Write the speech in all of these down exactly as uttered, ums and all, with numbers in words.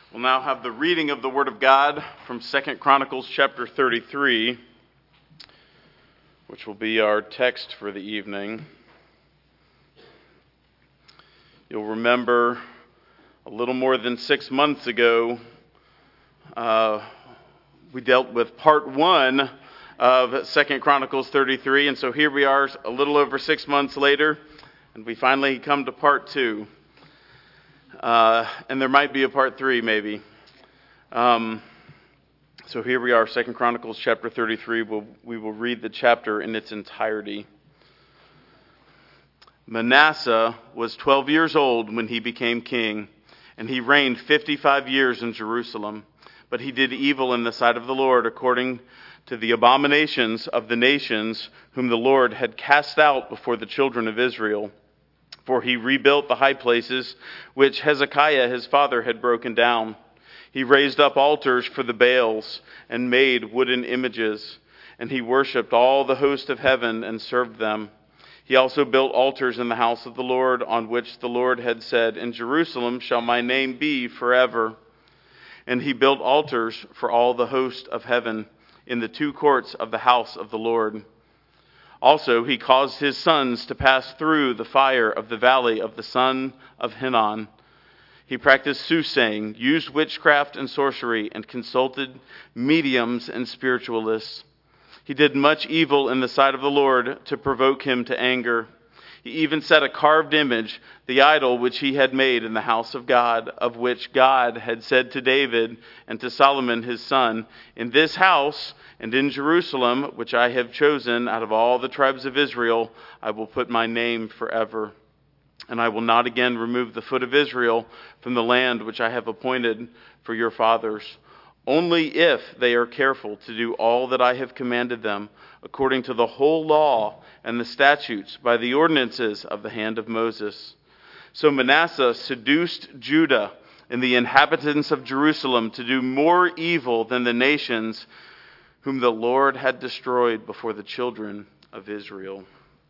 We'll now have the reading of the Word of God from Second Chronicles chapter thirty-three, which will be our text for the evening. You'll remember a little more than six months ago, uh, we dealt with part one of Second Chronicles thirty-three, and so here we are a little over six months later, and we finally come to part two. Uh, and there might be a part three, maybe. Um, so here we are, Second Chronicles chapter thirty-three. We'll, we will read the chapter in its entirety. Manasseh was twelve years old when he became king, and he reigned fifty-five years in Jerusalem. But he did evil in the sight of the Lord, according to the abominations of the nations whom the Lord had cast out before the children of Israel. For he rebuilt the high places which Hezekiah his father had broken down. He raised up altars for the Baals and made wooden images. And he worshipped all the host of heaven and served them. He also built altars in the house of the Lord, on which the Lord had said, "In Jerusalem shall my name be forever." And he built altars for all the host of heaven in the two courts of the house of the Lord. Also, he caused his sons to pass through the fire of the valley of the son of Hinnom. He practiced soothsaying, used witchcraft and sorcery, and consulted mediums and spiritualists. He did much evil in the sight of the Lord to provoke him to anger. He even set a carved image, the idol which he had made in the house of God, of which God had said to David and to Solomon his son, "In this house and in Jerusalem, which I have chosen out of all the tribes of Israel, I will put my name forever. And I will not again remove the foot of Israel from the land which I have appointed for your fathers, only if they are careful to do all that I have commanded them, according to the whole law and the statutes by the ordinances of the hand of Moses." So Manasseh seduced Judah and the inhabitants of Jerusalem to do more evil than the nations whom the Lord had destroyed before the children of Israel.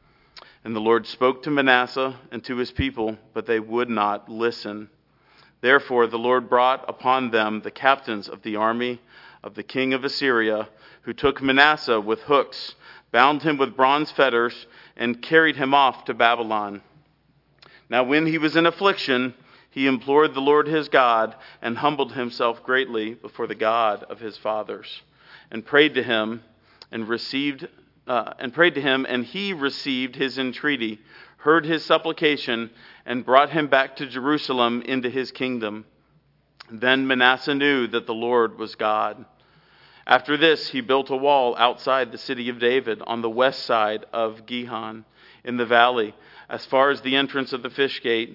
And the Lord spoke to Manasseh and to his people, but they would not listen. Therefore the Lord brought upon them the captains of the army of the king of Assyria, who took Manasseh with hooks, bound him with bronze fetters, and carried him off to Babylon. Now when he was in affliction, he implored the Lord his God, and humbled himself greatly before the God of his fathers, and prayed to him, and received, uh, and prayed to him, and he received his entreaty, heard his supplication, and brought him back to Jerusalem into his kingdom. Then Manasseh knew that the Lord was God. After this, he built a wall outside the city of David on the west side of Gihon in the valley, as far as the entrance of the fish gate.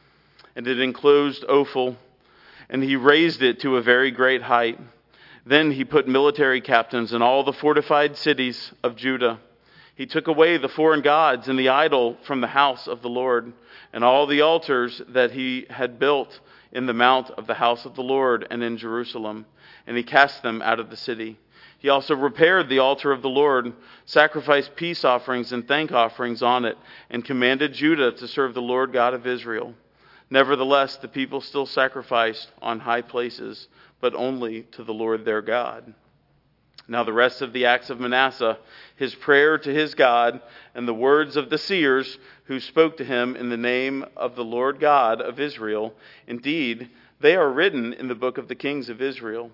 And it enclosed Ophel, and he raised it to a very great height. Then he put military captains in all the fortified cities of Judah. He took away the foreign gods and the idol from the house of the Lord, and all the altars that he had built in the mount of the house of the Lord and in Jerusalem, and he cast them out of the city. He also repaired the altar of the Lord, sacrificed peace offerings and thank offerings on it, and commanded Judah to serve the Lord God of Israel. Nevertheless, the people still sacrificed on high places, but only to the Lord their God. Now the rest of the acts of Manasseh, his prayer to his God, and the words of the seers who spoke to him in the name of the Lord God of Israel, indeed, they are written in the book of the kings of Israel,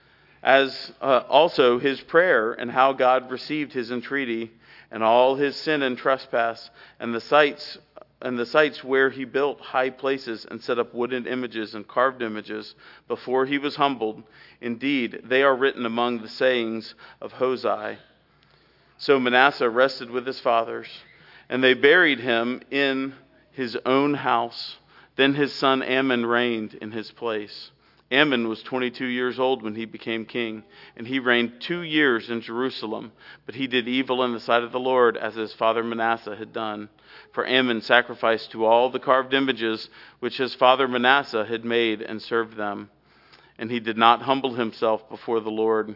as uh, also his prayer and how God received his entreaty, and all his sin and trespass, and the sites and the sites where he built high places and set up wooden images and carved images before he was humbled. Indeed, they are written among the sayings of Hosea. So Manasseh rested with his fathers, and they buried him in his own house. Then his son Amon reigned in his place. Amon was twenty-two years old when he became king, and he reigned two years in Jerusalem. But he did evil in the sight of the Lord, as his father Manasseh had done. For Amon sacrificed to all the carved images which his father Manasseh had made and served them. And he did not humble himself before the Lord,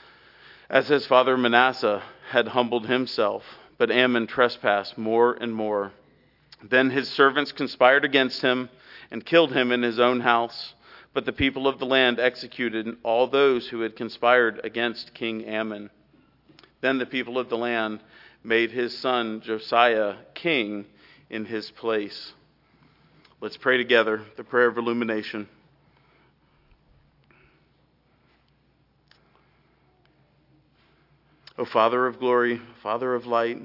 as his father Manasseh had humbled himself. But Amon trespassed more and more. Then his servants conspired against him and killed him in his own house. But the people of the land executed all those who had conspired against King Ammon. Then the people of the land made his son Josiah king in his place. Let's pray together the prayer of illumination. O Father of glory, Father of light,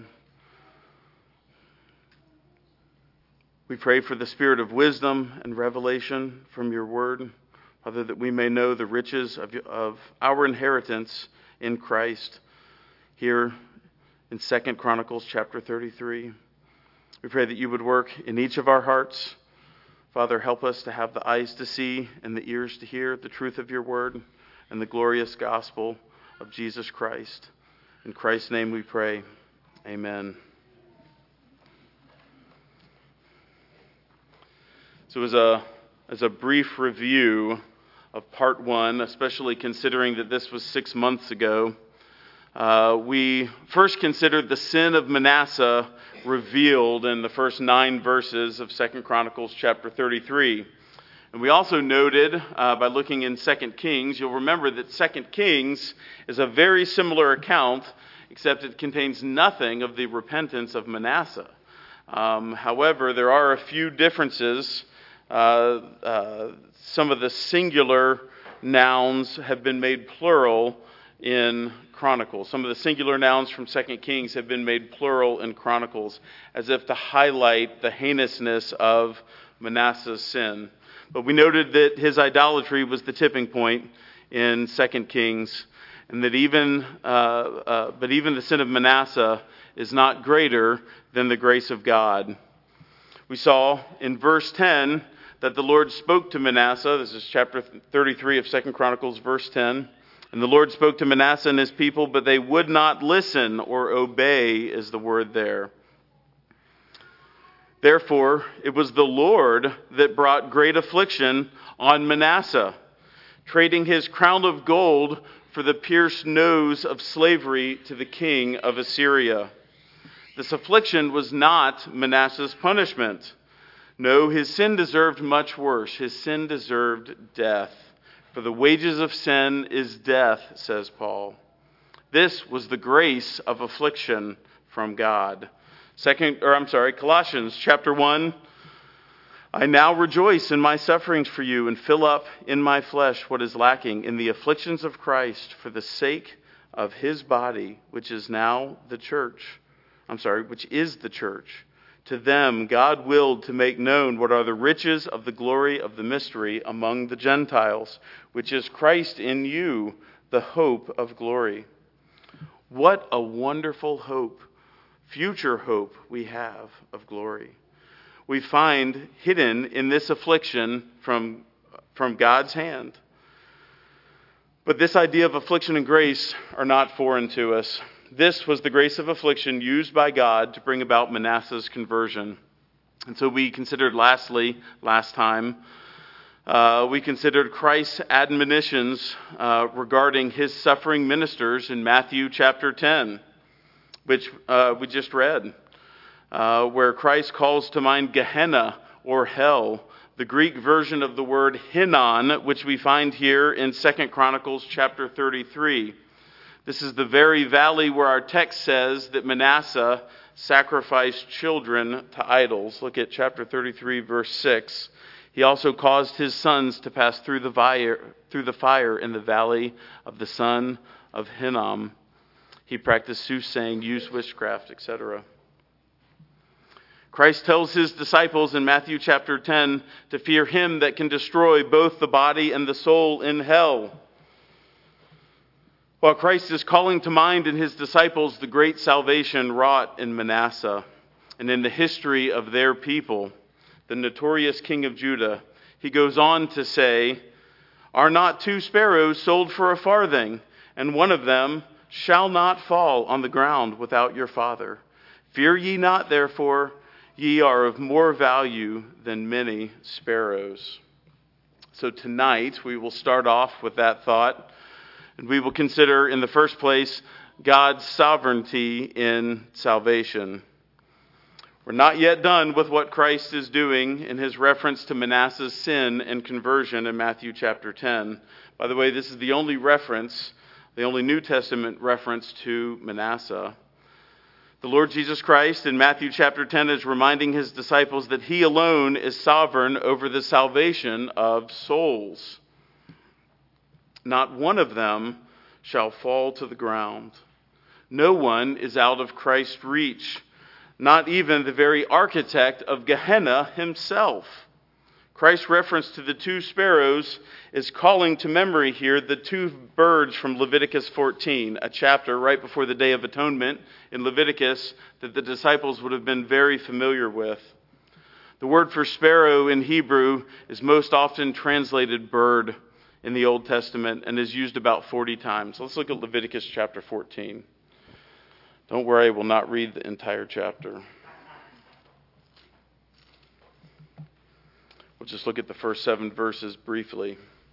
we pray for the spirit of wisdom and revelation from your word, Father, that we may know the riches of, of our inheritance in Christ here in Second Chronicles chapter thirty-three. We pray that you would work in each of our hearts. Father, help us to have the eyes to see and the ears to hear the truth of your word and the glorious gospel of Jesus Christ. In Christ's name we pray. Amen. So as a, as a brief review of part one, especially considering that this was six months ago, uh, we first considered the sin of Manasseh revealed in the first nine verses of Second Chronicles chapter thirty-three. And we also noted, uh, by looking in Second Kings, you'll remember that Second Kings is a very similar account, except it contains nothing of the repentance of Manasseh. Um, however, there are a few differences. Uh, uh, some of the singular nouns have been made plural in Chronicles. Some of the singular nouns from Second Kings have been made plural in Chronicles, as if to highlight the heinousness of Manasseh's sin. But we noted that his idolatry was the tipping point in Second Kings, and that even, uh, uh, but even the sin of Manasseh is not greater than the grace of God. We saw in verse ten that the Lord spoke to Manasseh. This is chapter thirty-three of Second Chronicles, verse ten. And the Lord spoke to Manasseh and his people, but they would not listen or obey, is the word there. Therefore, it was the Lord that brought great affliction on Manasseh, trading his crown of gold for the pierced nose of slavery to the king of Assyria. This affliction was not Manasseh's punishment. No, his sin deserved much worse. His sin deserved death. For the wages of sin is death, says Paul. This was the grace of affliction from God. Second, or I'm sorry, Colossians chapter one. I now rejoice in my sufferings for you and fill up in my flesh what is lacking in the afflictions of Christ for the sake of his body, which is now the church. I'm sorry, which is the church. To them God willed to make known what are the riches of the glory of the mystery among the Gentiles, which is Christ in you, the hope of glory. What a wonderful hope, future hope we have of glory. We find hidden in this affliction from, from God's hand. But this idea of affliction and grace are not foreign to us. This was the grace of affliction used by God to bring about Manasseh's conversion. And so we considered lastly, last time, uh, we considered Christ's admonitions uh, regarding his suffering ministers in Matthew chapter ten, which uh, we just read, uh, where Christ calls to mind Gehenna or hell, the Greek version of the word Hinnon, which we find here in Second Chronicles chapter thirty-three. This is the very valley where our text says that Manasseh sacrificed children to idols. Look at chapter thirty-three, verse six. He also caused his sons to pass through the fire, through the fire in the valley of the son of Hinnom. He practiced soothsaying, used witchcraft, et cetera. Christ tells his disciples in Matthew chapter ten to fear him that can destroy both the body and the soul in hell. While Christ is calling to mind in his disciples the great salvation wrought in Manasseh and in the history of their people, the notorious king of Judah, he goes on to say, "Are not two sparrows sold for a farthing, and one of them shall not fall on the ground without your Father? Fear ye not, therefore, ye are of more value than many sparrows." So tonight we will start off with that thought. And we will consider, in the first place, God's sovereignty in salvation. We're not yet done with what Christ is doing in his reference to Manasseh's sin and conversion in Matthew chapter ten. By the way, this is the only reference, the only New Testament reference to Manasseh. The Lord Jesus Christ in Matthew chapter ten is reminding his disciples that he alone is sovereign over the salvation of souls. Not one of them shall fall to the ground. No one is out of Christ's reach. Not even the very architect of Gehenna himself. Christ's reference to the two sparrows is calling to memory here the two birds from Leviticus fourteen, a chapter right before the Day of Atonement in Leviticus that the disciples would have been very familiar with. The word for sparrow in Hebrew is most often translated bird in the Old Testament and is used about forty times. Let's look at Leviticus chapter fourteen. Don't worry, I will not read the entire chapter. We'll just look at the first seven verses briefly.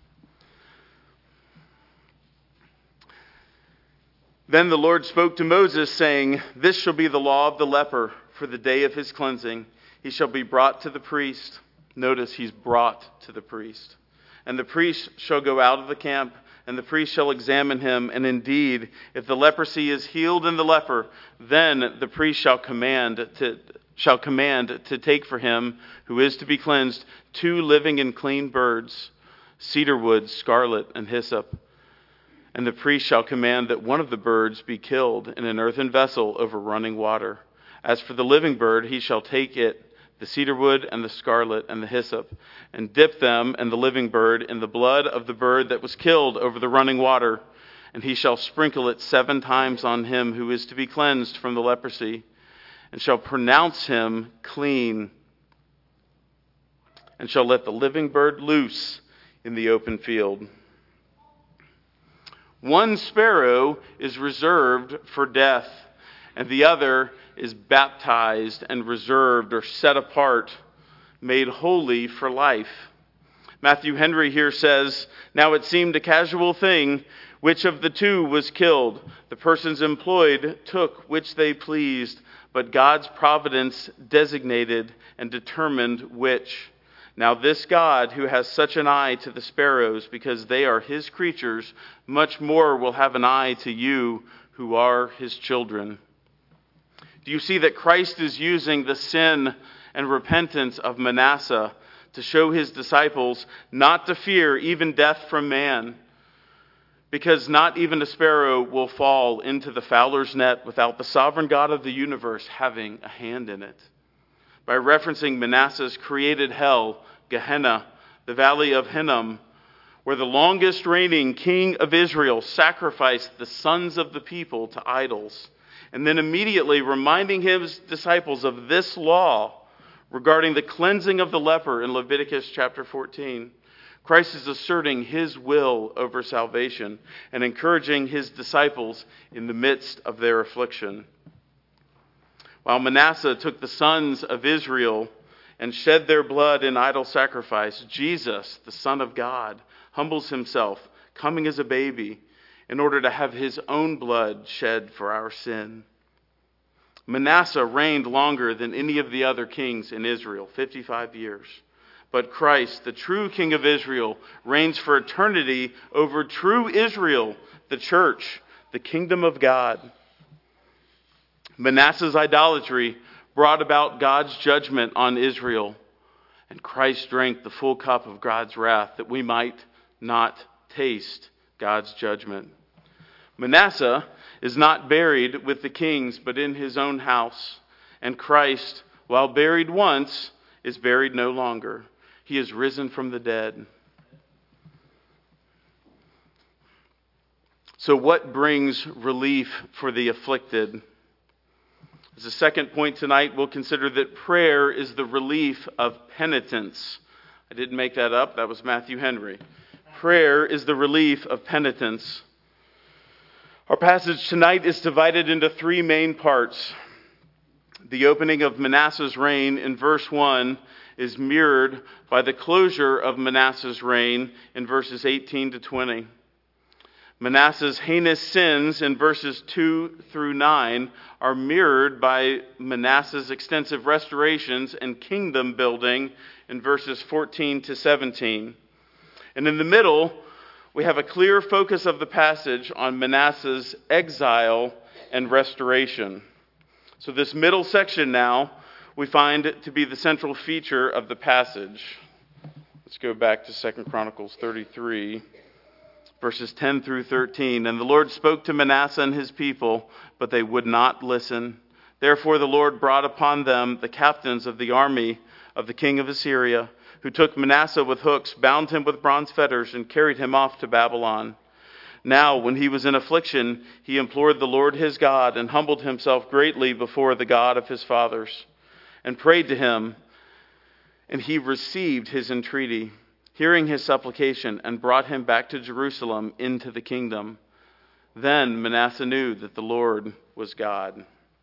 Then the Lord spoke to Moses, saying, "This shall be the law of the leper for the day of his cleansing. He shall be brought to the priest." Notice he's brought to the priest. "And the priest shall go out of the camp, and the priest shall examine him, and indeed, if the leprosy is healed in the leper, then the priest shall command to shall command to take for him who is to be cleansed two living and clean birds, cedar wood, scarlet, and hyssop. And the priest shall command that one of the birds be killed in an earthen vessel over running water. As for the living bird, he shall take it, the cedar wood and the scarlet and the hyssop, and dip them and the living bird in the blood of the bird that was killed over the running water. And he shall sprinkle it seven times on him who is to be cleansed from the leprosy, and shall pronounce him clean, and shall let the living bird loose in the open field." One sparrow is reserved for death, and the other is baptized and reserved or set apart, made holy for life. Matthew Henry here says, "Now it seemed a casual thing which of the two was killed. The persons employed took which they pleased, but God's providence designated and determined which. Now this God, who has such an eye to the sparrows, because they are his creatures, much more will have an eye to you who are his children." Do you see that Christ is using the sin and repentance of Manasseh to show his disciples not to fear even death from man? Because not even a sparrow will fall into the fowler's net without the sovereign God of the universe having a hand in it. By referencing Manasseh's created hell, Gehenna, the valley of Hinnom, where the longest reigning king of Israel sacrificed the sons of the people to idols, and then immediately reminding his disciples of this law regarding the cleansing of the leper in Leviticus chapter fourteen. Christ is asserting his will over salvation and encouraging his disciples in the midst of their affliction. While Manasseh took the sons of Israel and shed their blood in idol sacrifice, Jesus, the Son of God, humbles himself, coming as a baby, in order to have his own blood shed for our sin. Manasseh reigned longer than any of the other kings in Israel, fifty-five years. But Christ, the true King of Israel, reigns for eternity over true Israel, the church, the kingdom of God. Manasseh's idolatry brought about God's judgment on Israel, and Christ drank the full cup of God's wrath that we might not taste God's judgment. Manasseh is not buried with the kings, but in his own house. And Christ, while buried once, is buried no longer. He is risen from the dead. So what brings relief for the afflicted? As a second point tonight, we'll consider that prayer is the relief of penitence. I didn't make that up. That was Matthew Henry. Prayer is the relief of penitence. Our passage tonight is divided into three main parts. The opening of Manasseh's reign in verse one is mirrored by the closure of Manasseh's reign in verses eighteen to twenty. Manasseh's heinous sins in verses two through nine are mirrored by Manasseh's extensive restorations and kingdom building in verses fourteen to seventeen. And in the middle, we have a clear focus of the passage on Manasseh's exile and restoration. So this middle section now we find to be the central feature of the passage. Let's go back to Second Chronicles thirty-three. Verses ten through thirteen. And the Lord spoke to Manasseh and his people, but they would not listen. Therefore the Lord brought upon them the captains of the army of the king of Assyria, who took Manasseh with hooks, bound him with bronze fetters, and carried him off to Babylon. Now, when he was in affliction, he implored the Lord his God, and humbled himself greatly before the God of his fathers, and prayed to him, and he received his entreaty, hearing his supplication, and brought him back to Jerusalem into the kingdom. Then Manasseh knew that the Lord was God.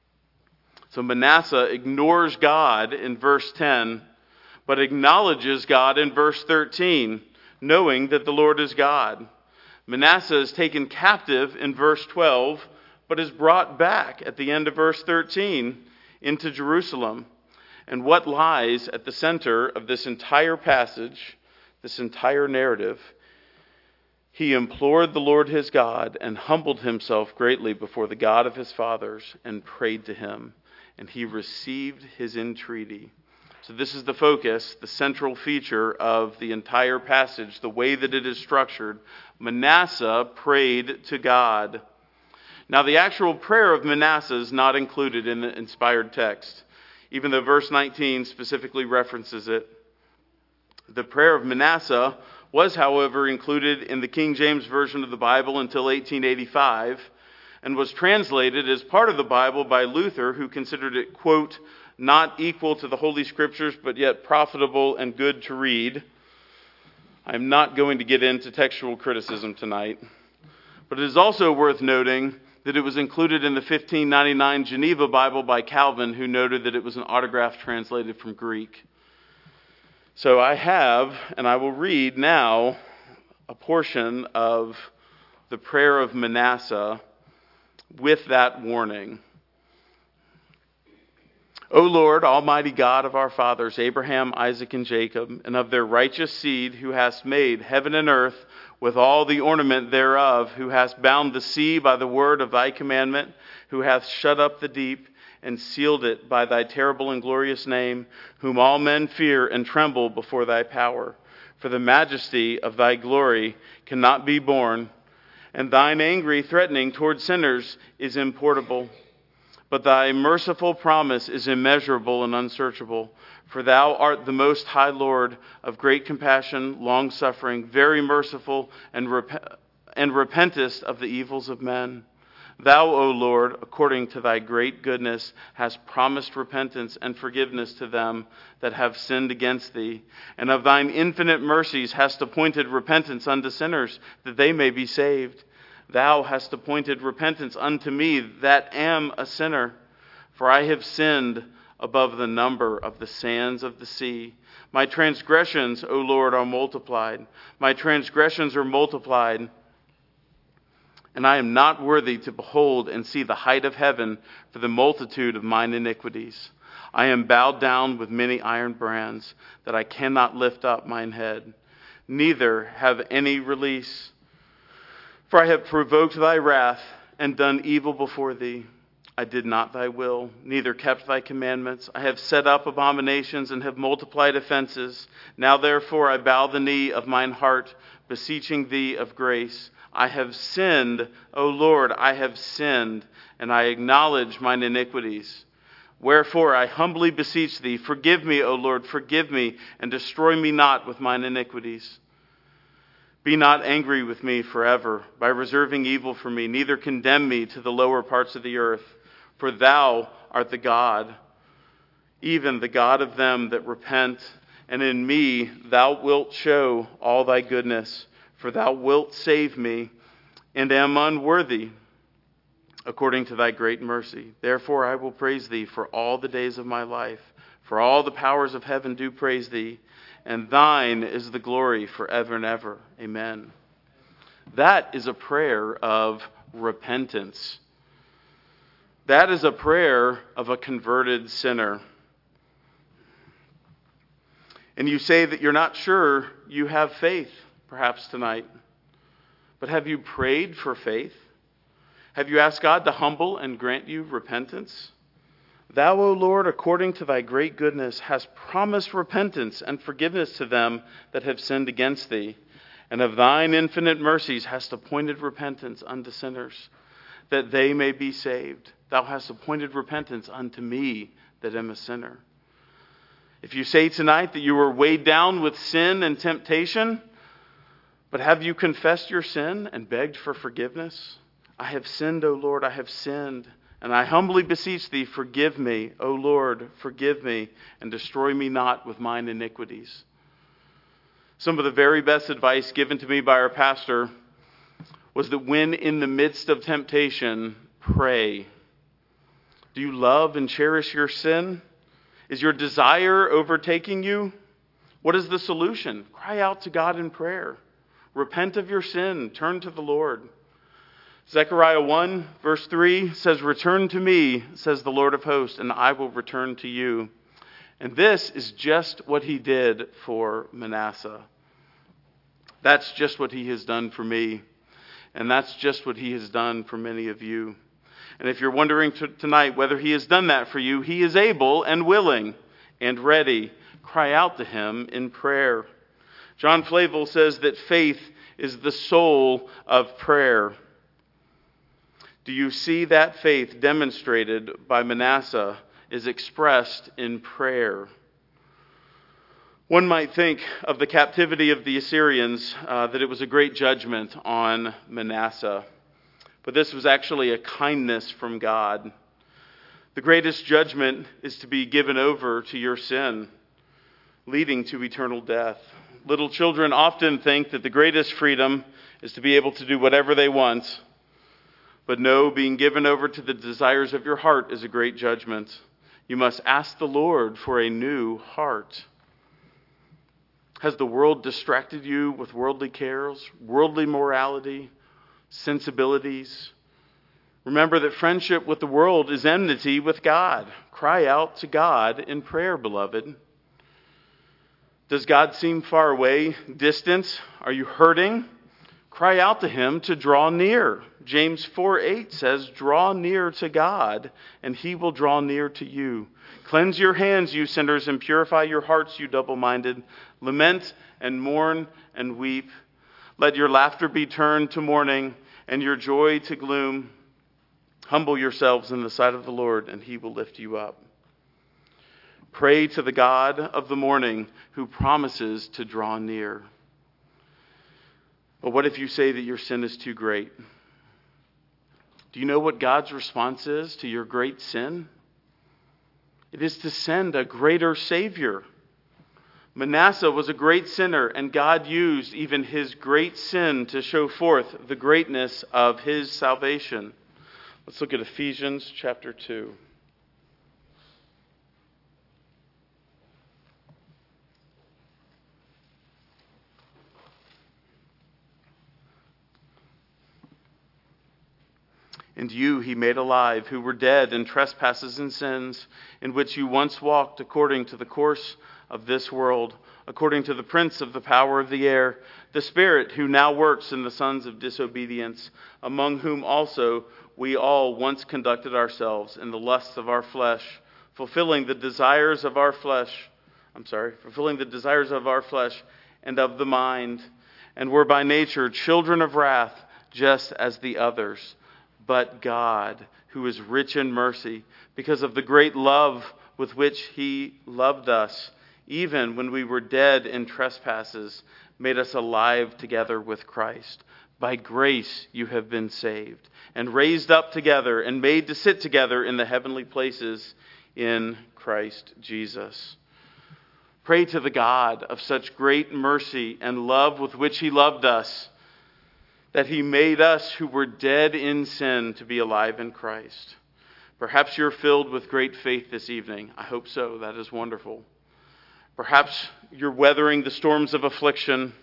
So Manasseh ignores God in verse ten, but acknowledges God in verse thirteen, knowing that the Lord is God. Manasseh is taken captive in verse twelve, but is brought back at the end of verse thirteen into Jerusalem. And what lies at the center of this entire passage, this entire narrative? He implored the Lord his God and humbled himself greatly before the God of his fathers and prayed to him, and he received his entreaty. So this is the focus, the central feature of the entire passage, the way that it is structured. Manasseh prayed to God. Now the actual prayer of Manasseh is not included in the inspired text, even though verse nineteen specifically references it. The prayer of Manasseh was, however, included in the King James Version of the Bible until eighteen eighty-five, and was translated as part of the Bible by Luther, who considered it, quote, not equal to the Holy Scriptures, but yet profitable and good to read. I'm not going to get into textual criticism tonight, but it is also worth noting that it was included in the fifteen ninety-nine Geneva Bible by Calvin, who noted that it was an autograph translated from Greek. So I have, and I will read now, a portion of the prayer of Manasseh with that warning. O Lord, Almighty God of our fathers, Abraham, Isaac, and Jacob, and of their righteous seed, who hast made heaven and earth with all the ornament thereof, who hast bound the sea by the word of thy commandment, who hath shut up the deep, and sealed it by thy terrible and glorious name, whom all men fear and tremble before thy power. For the majesty of thy glory cannot be borne, and thine angry threatening toward sinners is importable. But thy merciful promise is immeasurable and unsearchable. For thou art the most high Lord, of great compassion, long-suffering, very merciful, and, rep- and repentest of the evils of men. Thou, O Lord, according to thy great goodness, hast promised repentance and forgiveness to them that have sinned against thee, and of thine infinite mercies hast appointed repentance unto sinners, that they may be saved. Thou hast appointed repentance unto me, that am a sinner. For I have sinned above the number of the sands of the sea. My transgressions, O Lord, are multiplied. My transgressions are multiplied. And I am not worthy to behold and see the height of heaven for the multitude of mine iniquities. I am bowed down with many iron bands, that I cannot lift up mine head, neither have any release. For I have provoked thy wrath, and done evil before thee. I did not thy will, neither kept thy commandments. I have set up abominations, and have multiplied offenses. Now therefore I bow the knee of mine heart, beseeching thee of grace. I have sinned, O Lord, I have sinned, and I acknowledge mine iniquities. Wherefore I humbly beseech thee, forgive me, O Lord, forgive me, and destroy me not with mine iniquities. Be not angry with me forever, by reserving evil for me, neither condemn me to the lower parts of the earth. For thou art the God, even the God of them that repent, and in me thou wilt show all thy goodness. For thou wilt save me, and am unworthy, according to thy great mercy. Therefore I will praise thee for all the days of my life. For all the powers of heaven do praise thee, and thine is the glory forever and ever. Amen. That is a prayer of repentance. That is a prayer of a converted sinner. And you say that you're not sure you have faith, perhaps tonight. But have you prayed for faith? Have you asked God to humble and grant you repentance? Thou, O Lord, according to thy great goodness, hast promised repentance and forgiveness to them that have sinned against thee. And of thine infinite mercies hast appointed repentance unto sinners, that they may be saved. Thou hast appointed repentance unto me, that am a sinner. If you say tonight that you were weighed down with sin and temptation, but have you confessed your sin and begged for forgiveness? I have sinned, O Lord, I have sinned. And I humbly beseech thee, forgive me, O Lord, forgive me, and destroy me not with mine iniquities. Some of the very best advice given to me by our pastor was that when in the midst of temptation, pray. Do you love and cherish your sin? Is your desire overtaking you? What is the solution? Cry out to God in prayer. Repent of your sin. Turn to the Lord. Zechariah one, verse three says, return to me, says the Lord of hosts, and I will return to you. And this is just what he did for Manasseh. That's just what he has done for me. And that's just what he has done for many of you. And if you're wondering t- tonight whether he has done that for you, he is able and willing and ready. Cry out to him in prayer. John Flavel says that faith is the soul of prayer. Do you see that faith demonstrated by Manasseh is expressed in prayer? One might think of the captivity of the Assyrians, uh, that it was a great judgment on Manasseh. But this was actually a kindness from God. The greatest judgment is to be given over to your sin, leading to eternal death. Little children often think that the greatest freedom is to be able to do whatever they want. But no, being given over to the desires of your heart is a great judgment. You must ask the Lord for a new heart. Has the world distracted you with worldly cares, worldly morality, sensibilities? Remember that friendship with the world is enmity with God. Cry out to God in prayer, beloved. Does God seem far away, distant? Are you hurting? Cry out to him to draw near. James four eight says, draw near to God, and he will draw near to you. Cleanse your hands, you sinners, and purify your hearts, you double-minded. Lament and mourn and weep. Let your laughter be turned to mourning, and your joy to gloom. Humble yourselves in the sight of the Lord, and he will lift you up. Pray to the God of the morning, who promises to draw near. But what if you say that your sin is too great? Do you know what God's response is to your great sin? It is to send a greater Savior. Manasseh was a great sinner, and God used even his great sin to show forth the greatness of his salvation. Let's look at Ephesians chapter two. And you he made alive, who were dead in trespasses and sins, in which you once walked according to the course of this world, according to the prince of the power of the air, the spirit who now works in the sons of disobedience, among whom also we all once conducted ourselves in the lusts of our flesh, fulfilling the desires of our flesh, I'm sorry, fulfilling the desires of our flesh and of the mind, and were by nature children of wrath, just as the others. But God, who is rich in mercy, because of the great love with which he loved us, even when we were dead in trespasses, made us alive together with Christ. By grace you have been saved, and raised up together, and made to sit together in the heavenly places in Christ Jesus. Pray to the God of such great mercy and love with which he loved us, that he made us who were dead in sin to be alive in Christ. Perhaps you're filled with great faith this evening. I hope so. That is wonderful. Perhaps you're weathering the storms of affliction,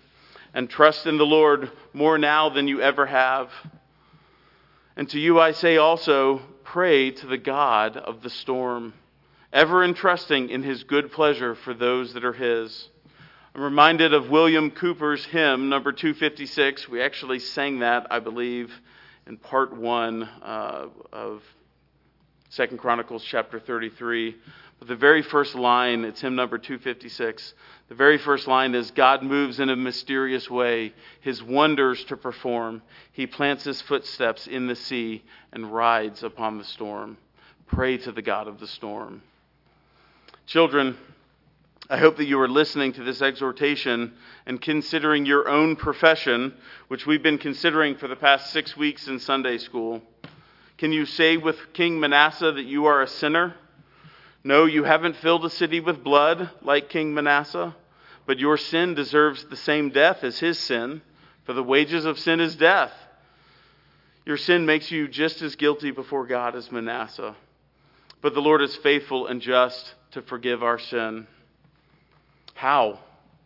and trust in the Lord more now than you ever have. And to you I say also, pray to the God of the storm, ever entrusting in his good pleasure for those that are his. I'm reminded of William Cooper's hymn, number two fifty-six. We actually sang that, I believe, in part one uh, of Second Chronicles chapter thirty-three. But the very first line, it's hymn number two fifty-six. The very first line is, God moves in a mysterious way, his wonders to perform. He plants his footsteps in the sea and rides upon the storm. Pray to the God of the storm. Children, I hope that you are listening to this exhortation and considering your own profession, which we've been considering for the past six weeks in Sunday school. Can you say with King Manasseh that you are a sinner? No, you haven't filled a city with blood like King Manasseh, but your sin deserves the same death as his sin, for the wages of sin is death. Your sin makes you just as guilty before God as Manasseh, but the Lord is faithful and just to forgive our sin. How?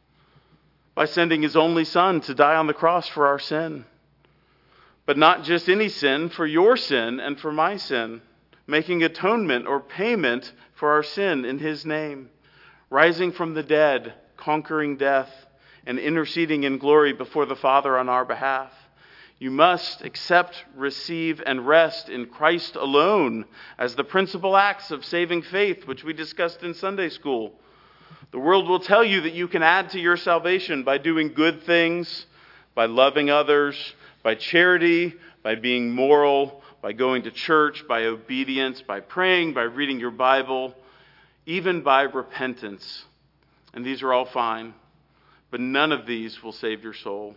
By sending his only Son to die on the cross for our sin. But not just any sin, for your sin and for my sin, making atonement or payment for our sin in his name, rising from the dead, conquering death, and interceding in glory before the Father on our behalf. You must accept, receive, and rest in Christ alone as the principal acts of saving faith, which we discussed in Sunday school. The world will tell you that you can add to your salvation by doing good things, by loving others, by charity, by being moral, by going to church, by obedience, by praying, by reading your Bible, even by repentance. And these are all fine, but none of these will save your soul.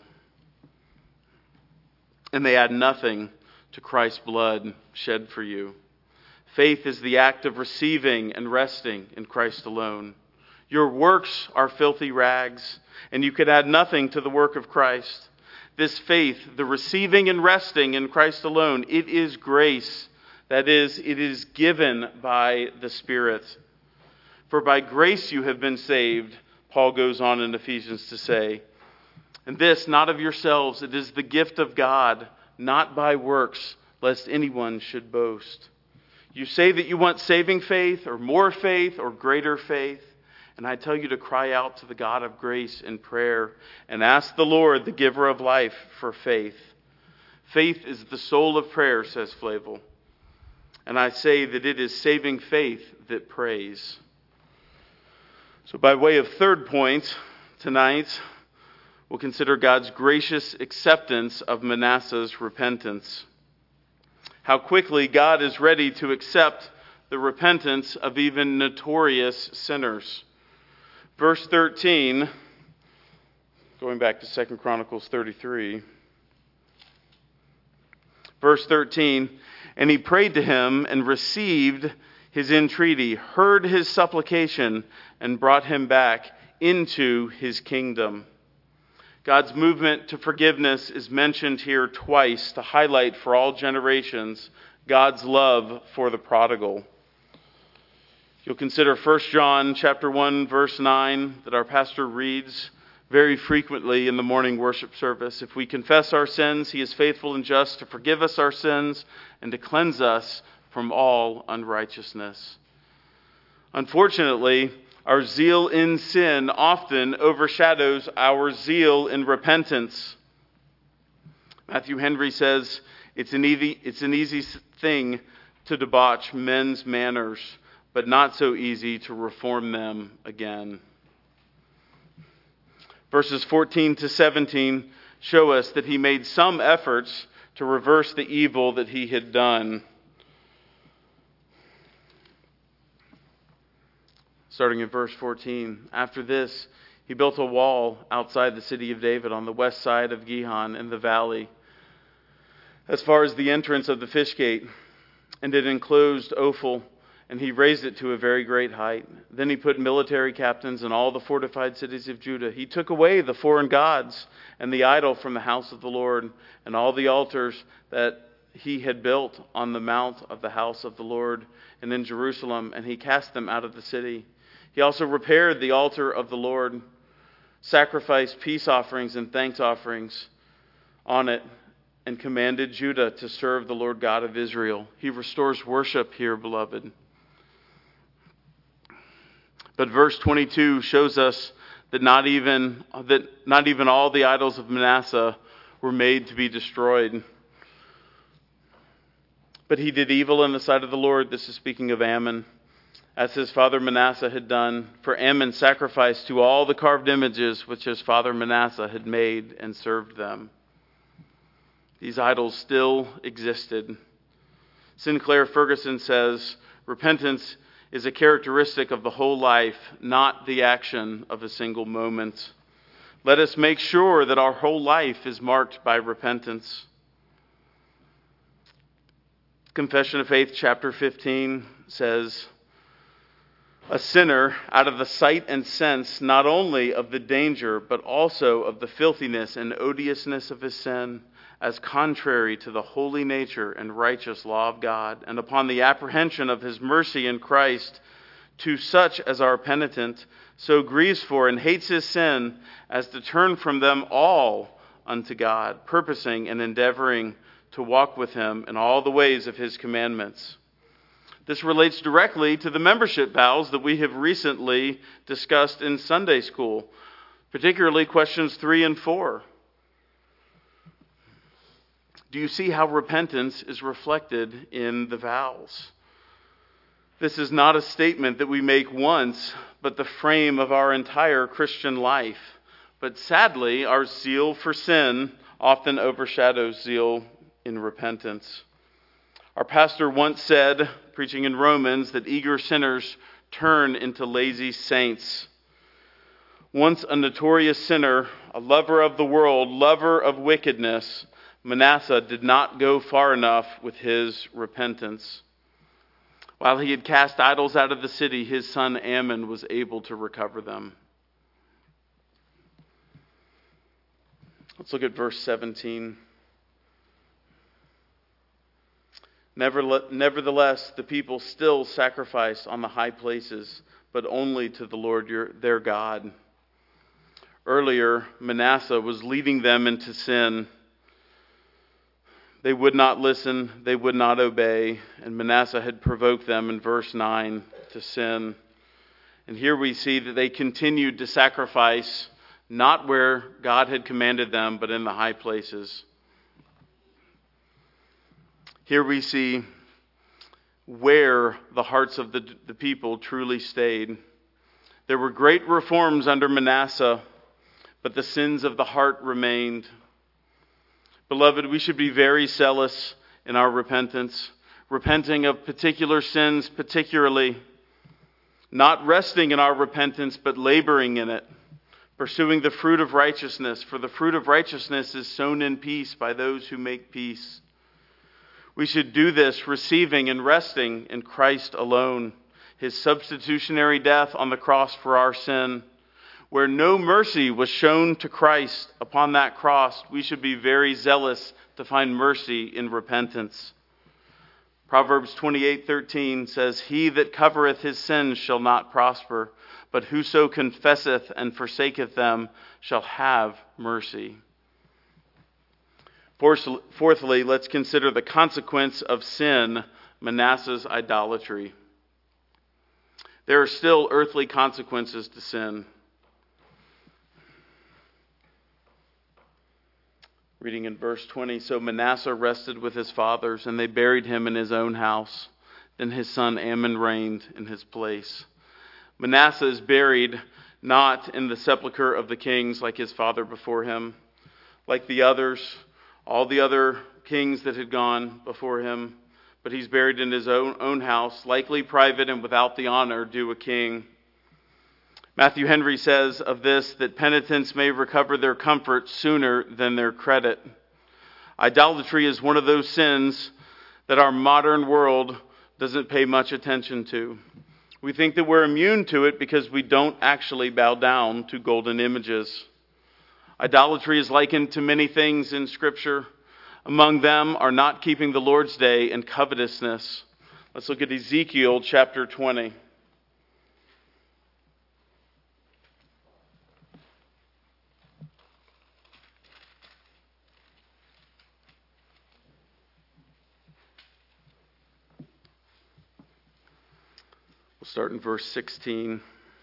And they add nothing to Christ's blood shed for you. Faith is the act of receiving and resting in Christ alone. Your works are filthy rags, and you could add nothing to the work of Christ. This faith, the receiving and resting in Christ alone, it is grace. That is, it is given by the Spirit. For by grace you have been saved, Paul goes on in Ephesians to say. And this, not of yourselves, it is the gift of God, not by works, lest anyone should boast. You say that you want saving faith, or more faith, or greater faith. And I tell you to cry out to the God of grace in prayer and ask the Lord, the giver of life, for faith. Faith is the soul of prayer, says Flavel. And I say that it is saving faith that prays. So by way of third point tonight, we'll consider God's gracious acceptance of Manasseh's repentance. How quickly God is ready to accept the repentance of even notorious sinners. Verse thirteen, going back to Second Chronicles thirty-three. Verse thirteen, and he prayed to him and received his entreaty, heard his supplication, and brought him back into his kingdom. God's movement to forgiveness is mentioned here twice to highlight for all generations God's love for the prodigal. You'll consider First John chapter one, verse nine, that our pastor reads very frequently in the morning worship service. If we confess our sins, he is faithful and just to forgive us our sins and to cleanse us from all unrighteousness. Unfortunately, our zeal in sin often overshadows our zeal in repentance. Matthew Henry says, it's an easy, it's an easy thing to debauch men's manners, but not so easy to reform them again. Verses fourteen to seventeen show us that he made some efforts to reverse the evil that he had done. Starting in verse fourteen, after this, he built a wall outside the city of David on the west side of Gihon in the valley, as far as the entrance of the fish gate, and it enclosed Ophel, and he raised it to a very great height. Then he put military captains in all the fortified cities of Judah. He took away the foreign gods and the idol from the house of the Lord, and all the altars that he had built on the mount of the house of the Lord and in Jerusalem, and he cast them out of the city. He also repaired the altar of the Lord, sacrificed peace offerings and thanks offerings on it, and commanded Judah to serve the Lord God of Israel. He restores worship here, beloved. But verse twenty-two shows us that not even that not even all the idols of Manasseh were made to be destroyed. But he did evil in the sight of the Lord. This is speaking of Ammon, as his father Manasseh had done. For Ammon sacrificed to all the carved images which his father Manasseh had made and served them. These idols still existed. Sinclair Ferguson says, repentance is a characteristic of the whole life, not the action of a single moment. Let us make sure that our whole life is marked by repentance. Confession of Faith, chapter fifteen, says, a sinner, out of the sight and sense not only of the danger, but also of the filthiness and odiousness of his sin, as contrary to the holy nature and righteous law of God, and upon the apprehension of his mercy in Christ, to such as are penitent, so grieves for and hates his sin, as to turn from them all unto God, purposing and endeavoring to walk with him in all the ways of his commandments. This relates directly to the membership vows that we have recently discussed in Sunday school, particularly questions three and four. Do you see how repentance is reflected in the vows? This is not a statement that we make once, but the frame of our entire Christian life. But sadly, our zeal for sin often overshadows zeal in repentance. Our pastor once said, preaching in Romans, that eager sinners turn into lazy saints. Once a notorious sinner, a lover of the world, lover of wickedness, Manasseh did not go far enough with his repentance. While he had cast idols out of the city, his son Ammon was able to recover them. Let's look at verse seventeen. Nevertheless, the people still sacrificed on the high places, but only to the Lord your, their God. Earlier, Manasseh was leading them into sin. They would not listen, they would not obey, and Manasseh had provoked them in verse nine to sin. And here we see that they continued to sacrifice, not where God had commanded them, but in the high places. Here we see where the hearts of the, the people truly stayed. There were great reforms under Manasseh, but the sins of the heart remained. Beloved, we should be very zealous in our repentance, repenting of particular sins particularly, not resting in our repentance, but laboring in it, pursuing the fruit of righteousness, for the fruit of righteousness is sown in peace by those who make peace. We should do this receiving and resting in Christ alone, his substitutionary death on the cross for our sin. Where no mercy was shown to Christ upon that cross, we should be very zealous to find mercy in repentance. Proverbs twenty-eight thirteen says, he that covereth his sins shall not prosper, but whoso confesseth and forsaketh them shall have mercy. Fourthly, let's consider the consequence of sin, Manasseh's idolatry. There are still earthly consequences to sin. Reading in verse twenty, so Manasseh rested with his fathers, and they buried him in his own house. Then his son Ammon reigned in his place. Manasseh is buried not in the sepulchre of the kings like his father before him, like the others, all the other kings that had gone before him, but he's buried in his own, own house, likely private and without the honor due a king. Matthew Henry says of this that penitents may recover their comfort sooner than their credit. Idolatry is one of those sins that our modern world doesn't pay much attention to. We think that we're immune to it because we don't actually bow down to golden images. Idolatry is likened to many things in Scripture. Among them are not keeping the Lord's day and covetousness. Let's look at Ezekiel chapter twenty. We'll start in verse sixteen.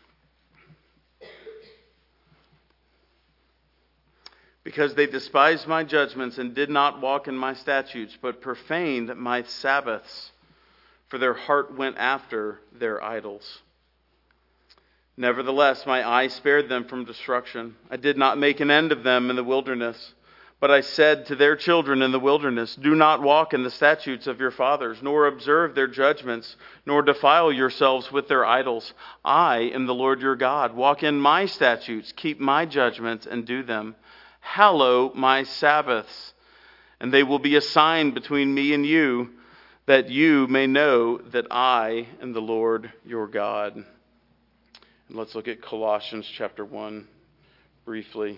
Because they despised my judgments and did not walk in my statutes, but profaned my Sabbaths, for their heart went after their idols. Nevertheless, my eye spared them from destruction. I did not make an end of them in the wilderness. But I said to their children in the wilderness, do not walk in the statutes of your fathers, nor observe their judgments, nor defile yourselves with their idols. I am the Lord your God. Walk in my statutes, keep my judgments, and do them. Hallow my Sabbaths, and they will be a sign between me and you, that you may know that I am the Lord your God. And let's look at Colossians chapter one briefly.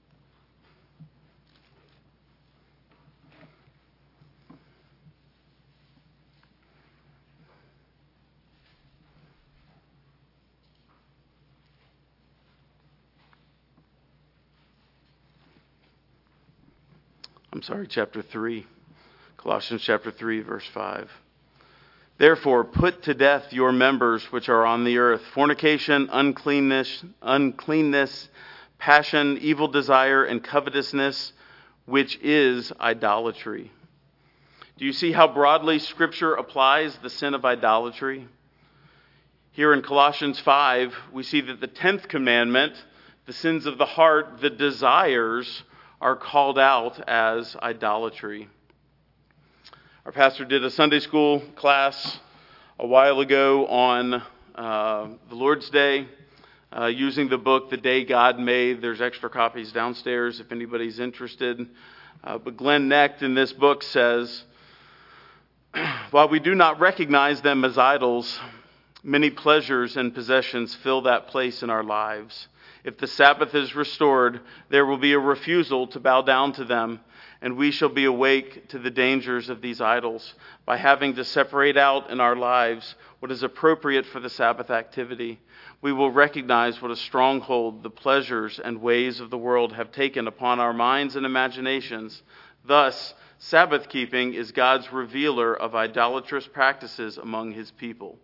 I'm sorry, chapter three. Colossians chapter three, verse five. Therefore, put to death your members which are on the earth: fornication, uncleanness, uncleanness, passion, evil desire, and covetousness, which is idolatry. Do you see how broadly Scripture applies the sin of idolatry? Here in Colossians five, we see that the tenth commandment, the sins of the heart, the desires, are called out as idolatry. Our pastor did a Sunday school class a while ago on uh, the Lord's Day, uh, using the book The Day God Made. There's extra copies downstairs if anybody's interested. Uh, but Glenn Necht in this book says, while we do not recognize them as idols, many pleasures and possessions fill that place in our lives. If the Sabbath is restored, there will be a refusal to bow down to them, and we shall be awake to the dangers of these idols by having to separate out in our lives what is appropriate for the Sabbath activity. We will recognize what a stronghold the pleasures and ways of the world have taken upon our minds and imaginations. Thus, Sabbath keeping is God's revealer of idolatrous practices among his people.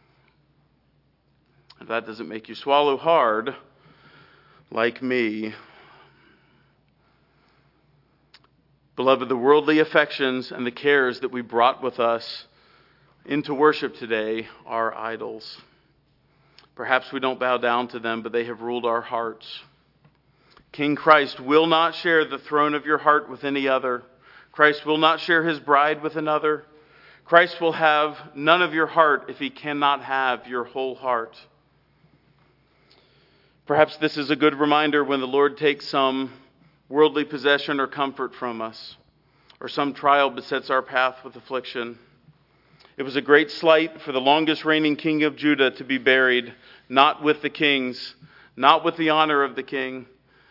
If that doesn't make you swallow hard, like me, beloved, the worldly affections and the cares that we brought with us into worship today are idols. Perhaps we don't bow down to them, but they have ruled our hearts. King Christ will not share the throne of your heart with any other. Christ will not share his bride with another. Christ will have none of your heart if he cannot have your whole heart. Perhaps this is a good reminder when the Lord takes some worldly possession or comfort from us, or some trial besets our path with affliction. It was a great slight for the longest reigning king of Judah to be buried, not with the kings, not with the honor of the king.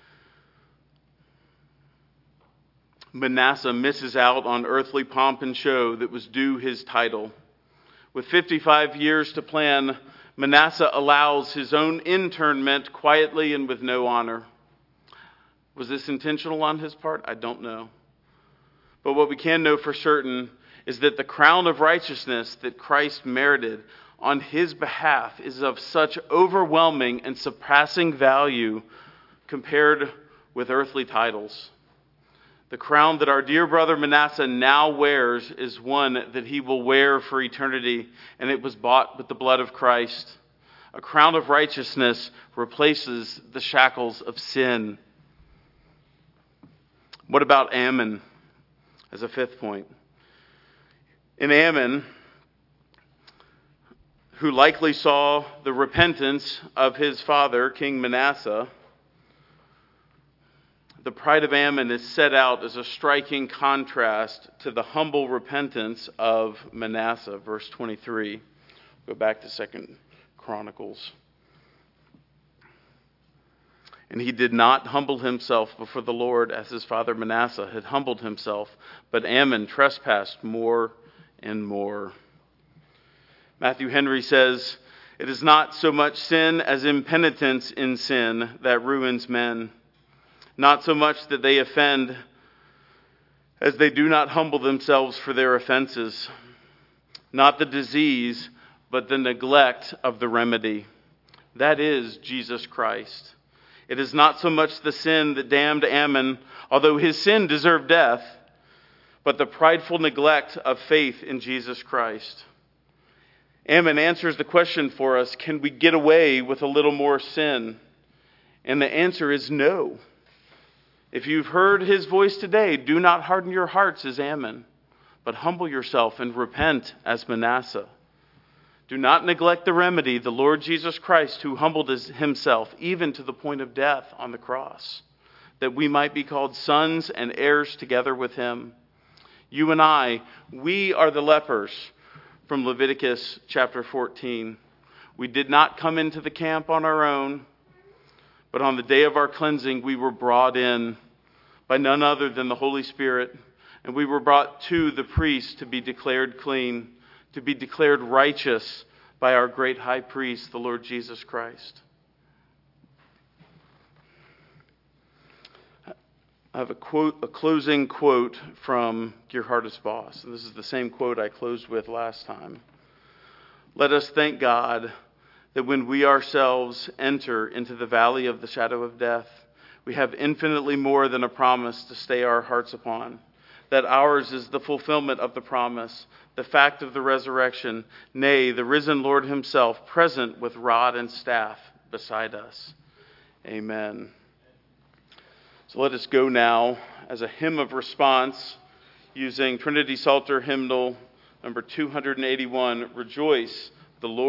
Manasseh misses out on earthly pomp and show that was due his title. With fifty-five years to plan, Manasseh allows his own internment quietly and with no honor. Was this intentional on his part? I don't know. But what we can know for certain is that the crown of righteousness that Christ merited on his behalf is of such overwhelming and surpassing value compared with earthly titles. The crown that our dear brother Manasseh now wears is one that he will wear for eternity, and it was bought with the blood of Christ. A crown of righteousness replaces the shackles of sin. What about Ammon as a fifth point? In Ammon, who likely saw the repentance of his father, King Manasseh, the pride of Ammon is set out as a striking contrast to the humble repentance of Manasseh. Verse twenty-three. Go back to Second Chronicles. And he did not humble himself before the Lord as his father Manasseh had humbled himself, but Ammon trespassed more and more. Matthew Henry says, "It is not so much sin as impenitence in sin that ruins men. Not so much that they offend as they do not humble themselves for their offenses. Not the disease, but the neglect of the remedy. That is Jesus Christ. It is not so much the sin that damned Ammon, although his sin deserved death, but the prideful neglect of faith in Jesus Christ. Ammon answers the question for us, can we get away with a little more sin? And the answer is no. If you've heard his voice today, do not harden your hearts as Ammon, but humble yourself and repent as Manasseh. Do not neglect the remedy, the Lord Jesus Christ, who humbled himself even to the point of death on the cross, that we might be called sons and heirs together with him. You and I, we are the lepers from Leviticus chapter fourteen. We did not come into the camp on our own, but on the day of our cleansing, we were brought in by none other than the Holy Spirit, and we were brought to the priest to be declared clean, to be declared righteous by our great high priest, the Lord Jesus Christ. I have a quote, a closing quote from Geerhardus Vos, and this is the same quote I closed with last time. Let us thank God that when we ourselves enter into the valley of the shadow of death, we have infinitely more than a promise to stay our hearts upon. That ours is the fulfillment of the promise, the fact of the resurrection, nay, the risen Lord himself present with rod and staff beside us. Amen. So let us go now as a hymn of response using Trinity Psalter hymnal number two eighty-one, Rejoice, the Lord.